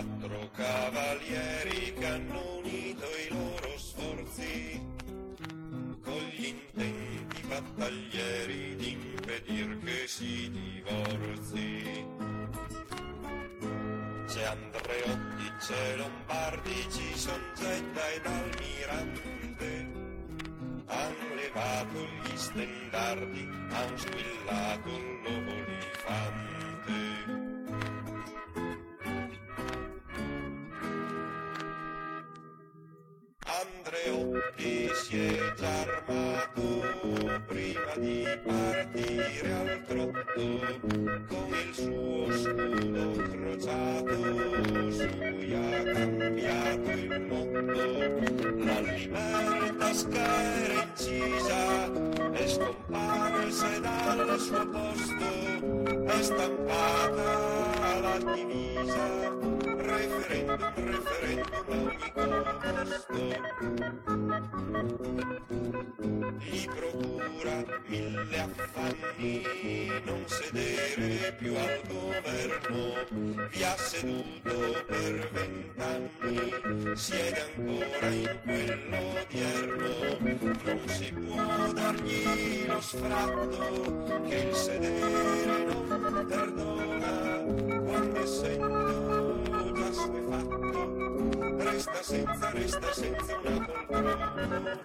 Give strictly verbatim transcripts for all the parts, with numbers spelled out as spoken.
quattro cavalieri che hanno unito i loro sforzi con gli intenti battaglieri di impedir che si divorzi. C'è Andreotti, c'è Lombardi, ci son Zetta ed Almirante, han levato gli stendardi, han squillato l'olifante. Andreotti si è già armato prima di partire al trotto, con il suo scudo crociato su cui ha cambiato il motto. La libertas che era incisa è scomparsa dal suo posto, è stampata la divisa, referendum, referendum a ogni costo. Gli procura mille affanni, non sedere più al governo, vi ha seduto per vent'anni, siede ancora in quello odierno, non si può dargli lo sfratto che il sedere non perdona, quando essendo già suefatto resta senza, resta senza una poltrona.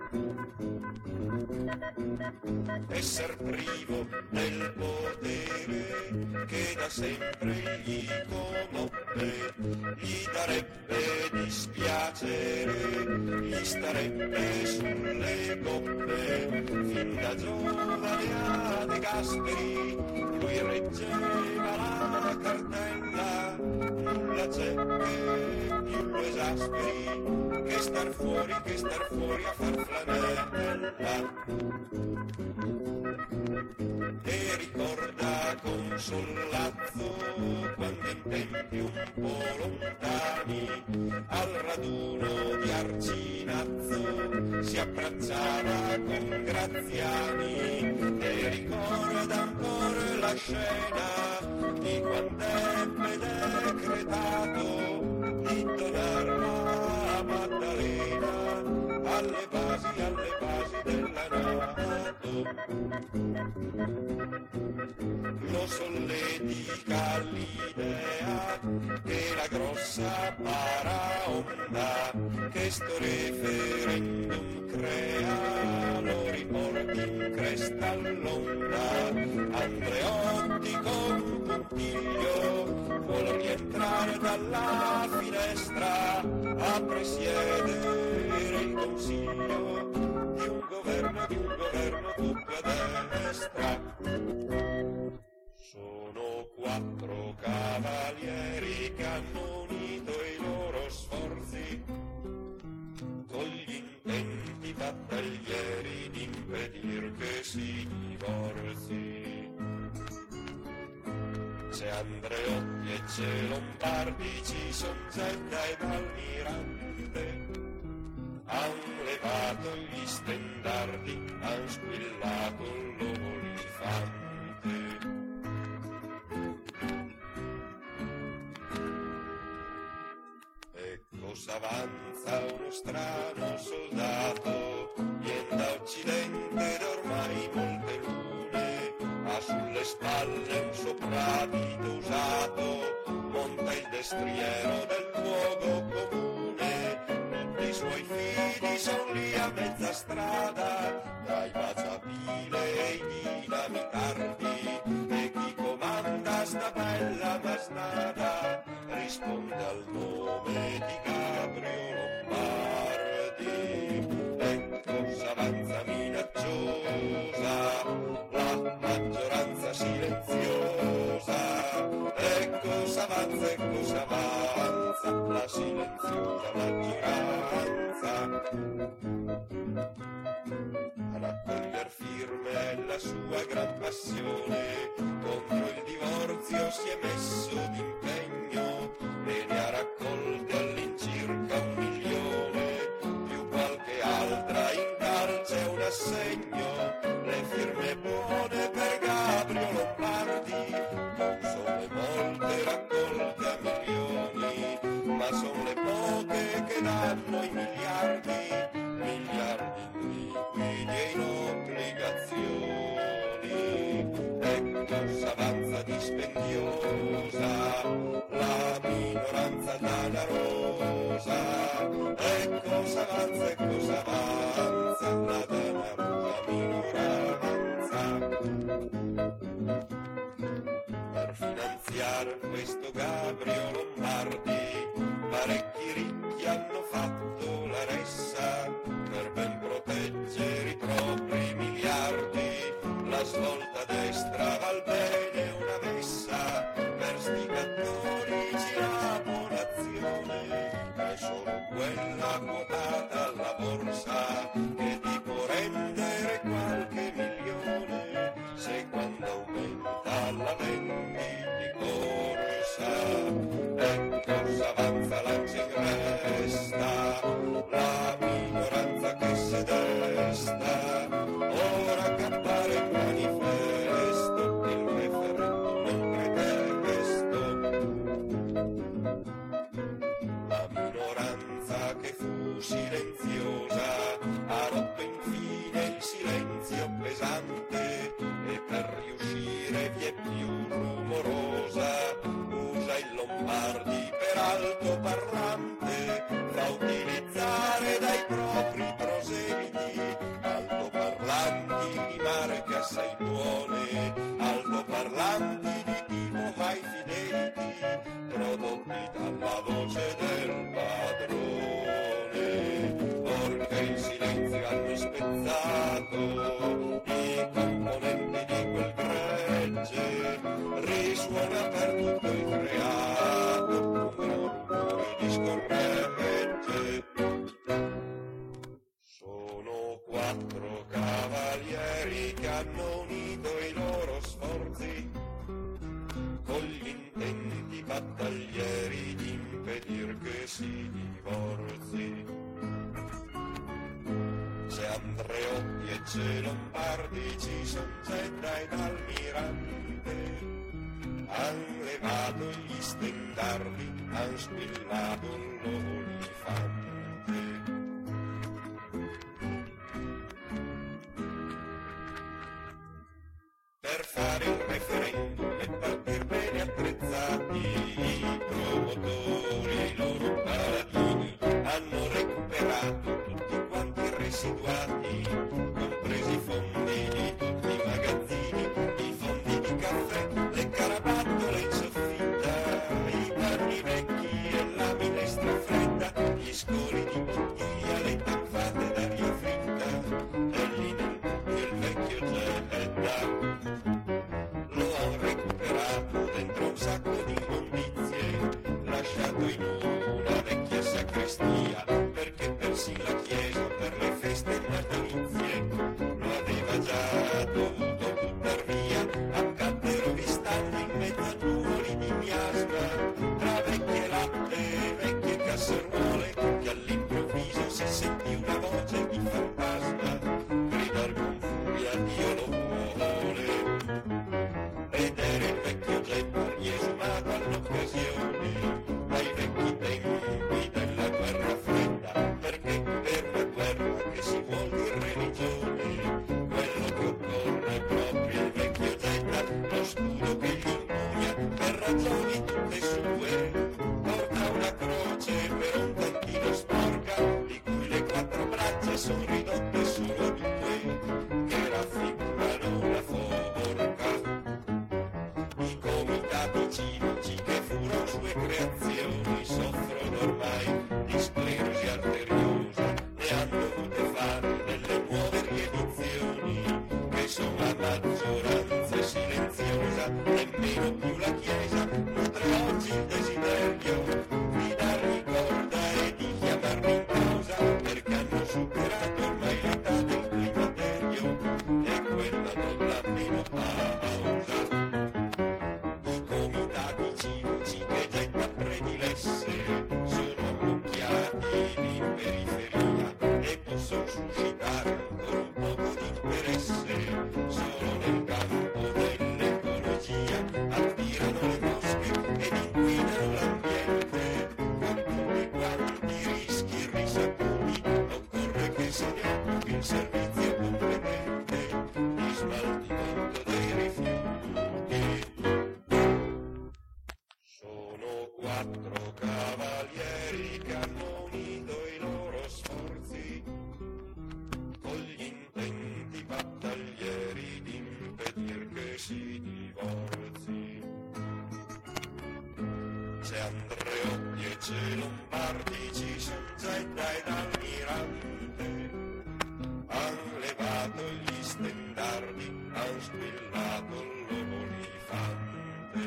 Esser privo del potere che da sempre gli conobbe, gli darebbe dispiacere, gli starebbe sulle gomme. Fin da giovane a De Gasperi lui reggeva la cartella, nulla c'è che più lo esasperi che star fuori, che star fuori a far flanella. E ricorda con sollazzo quando in tempi un po' lontani al raduno di Arcinazzo si abbracciava con Graziani, e ricorda ancora la scena di quando ebbe decretato di donar la Maddalena alle basi, alle basi della NATO. Lo solletica l'idea che la grossa paraonda che sto referendum crea lo riporti in cresta all'onda. Andreotti con puntiglio vuol rientrare dalla finestra a presiedere il consiglio di un governo, di un governo tutto a destra. Sono quattro cavalieri che hanno unito i loro sforzi con gli intenti battaglieri di impedir che si divorzi. C'è Andreotti e c'è Lombardi, ci son Zetta ed Almirante, han levato gli stendardi, han squillato l'olifante. Ecco s'avanza uno strano soldato, vien da occidente ed ormai molte lune, ha sulle spalle un soprabito usato, monta il destriero del luogo comune, tutti i suoi figli son lì a mezza strada, dai baciapile e i dinamitardi, e chi comanda sta bella masnada risponde al nome di Gabrio Lombardi. Ecco s'avanza minacciosa la maggioranza silenziosa, ecco s'avanza, ecco s'avanza la silenziosa maggioranza. A raccoglier firme la sua gran passione contro il divorzio si è messo d'impegno e ne ha raccolte all'incirca un milione, più qualche altra in calce un assegno, le firme buone per Gabrio Lombardi non sono molte raccolte a milioni. Fabrio Lombardi, parecchi ricchi hanno fatto la ressa per ben proteggere i propri miliardi. La svolta destra val bene una messa, per sti cattori gira buonazione, è solo quella quotata alla borsa che ti può rendere qualche milione, se quando aumenta la vendi di corsa. E cosa avanza lancia in resta la minoranza che si desta, ora che appare il manifesto il referendum è un pretesto. La minoranza che fu silenziosa ha rotto infine il silenzio pesante e per riuscire vie più rumorosa usa il Lombardi per altoparlante, fa utilizzare dai propri proseliti altoparlanti di marche assai buone, altoparlanti di tipo High Fidelity prodotti dalla voce del padrone. Orca il silenzio hanno spezzato i componenti di quel gregge, risuona per tutto il creato un gran rumore di scorregge. Sono quattro cavalieri che hanno unito i loro sforzi con gli intenti battaglieri di impedir che si divorzi. C'è Andreotti e c'è Lombardi, ci son Zedda ed Almirante, han levato gli stendardi, han spillato l'olifante. Per fare il referendum e partir bene attrezzati, i promotori e i loro paladini hanno recuperato tutti quanti i residuati, compresi i fondi di tutti i magazzini, i fondi di caffè, le carabattole in soffitta, i panni vecchi e la minestra fredda, gli scoli di bottiglia, le tanfate d'aria fritta, e lì nel buio il vecchio Zedda. Lo han recuperato dentro un sacco di immondizie, lasciato in una vecchia sacrestia, perché persino la chiesa per le feste natalizie lo aveva già dovuto buttar via. Accaddero vi stanno in mezzo a nuvoli di miasma, tra vecchie latte e vecchie casseruole, che all'improvviso si sentì una voce di fantasma gridar con furia Dio lo vuole. Ed era il vecchio Zedda riesumato all'occasione ai vecchi tempi della guerra fredda, perché per una guerra che si vuol dir religione, quello che occorre è proprio il vecchio Zedda, lo scudo che gli impugna per ragioni tutte sue, porta una croce per un tantino sporca, di cui le quattro braccia son ridotte solo a due, che raffigurano una forca. I comitati civici che furono sue creazioni soffrono ormai di sclerosi arteriosa e hanno dovute fare delle nuove riedizioni che sono a maggioranza silenziosa. Nemmeno più la Chiesa nutre oggi il desiderio di dargli corda e di chiamarli in causa, perché hanno superato ormai l'età del climaterio e quella non l'ha meno pausa. I comitati civici che Zedda predilesse sono ammucchiati in periferia e possono suscitare ancora un poco di interesse solo nel campo dell'ecologia. Attirano le mosche ed inquinano l'ambiente con tutti quanti i rischi risaputi. Occorre che se ne occupi il servizio competente di smaltimento dei rifiuti. Sono quattro cavalieri che hanno unito i loro sforzi con gli intenti battaglieri di impedir che si divorzi. c'è Andreotti e c'è Lombardi, ci son Zedda ed Almirante, han levato gli stendardi, han squillato l'olifante.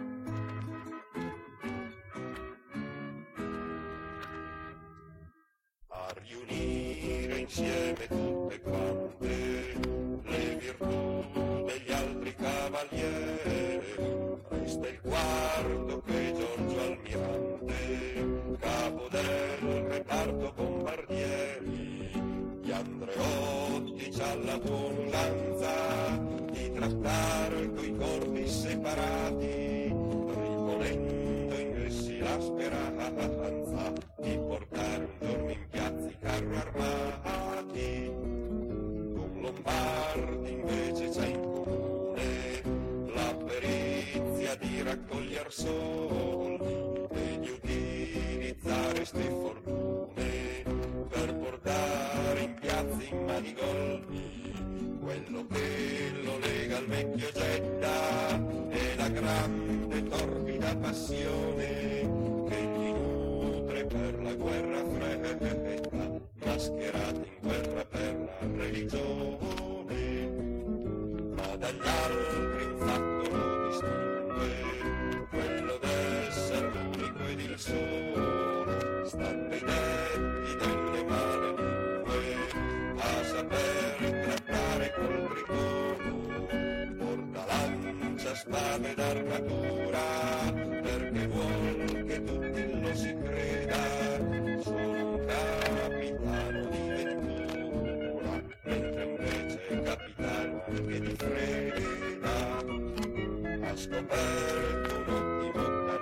A riunire insieme tutte quante le virtù degli altri cavalieri, resta il quarto che è Giorgio Almirante, capo del reparto bombardieri. Gli Andreotti c'ha la buona usanza di trattare coi corpi separati, riponendo in essi la speranza di portare un giorno in piazza i carri armati. Con Lombardi invece c'è in comune la perizia di raccoglier soldi e di utilizzare ste fortune per portare in piazza in manigolfi quello che lo lega al vecchio Zedda e la grande torbida passione che gli nutre per la guerra fredda, mascherata in guerra per la religione. Ma dagli altri un fatto lo distingue, quello d'essere l'unico ed il solo, stando i detti delle male lingue, a saper trattare col tributo, porta lancia, spada ed armatura, perché vuol che tutti lo si creda, sono un capitano di ventura, mentre invece è capitano anche di freda. Ha scoperto un ottimo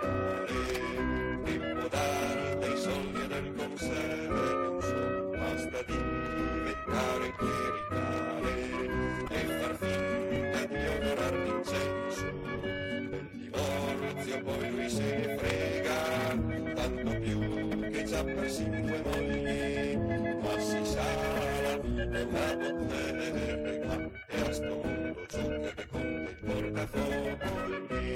canale che può dare dei soldi e del consenso, basta diventare clericale e far finta di onorar l'incenso. Del divorzio poi lui se ne frega, tanto più che già persino due mogli, ma si sa la vita è una bottega e a sto mondo ciò che conta il portafogli.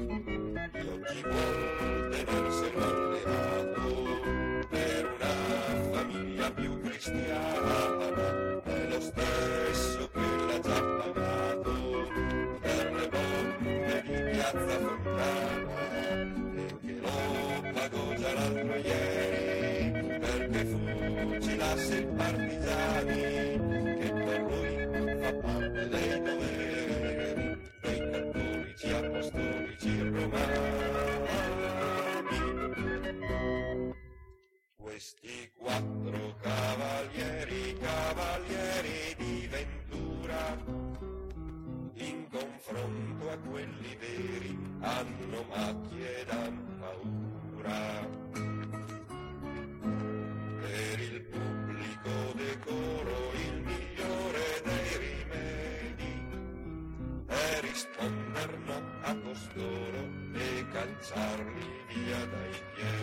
E oggi vuol tenerselo allevato per una famiglia più cristiana, è lo stesso che l'ha già pagato per le bombe di piazza Fontana, e che lo pagò già l'altro ieri perché fucilasse il partigiani, che per lui fa parte dei doveri dei cattolici apostolici romani. Questi quattro cavalieri, cavalieri di ventura, in confronto a quelli veri hanno macchie ed han paura. Per il pubblico decoro il migliore dei rimedi è risponder no a costoro e calciarli via dai piedi.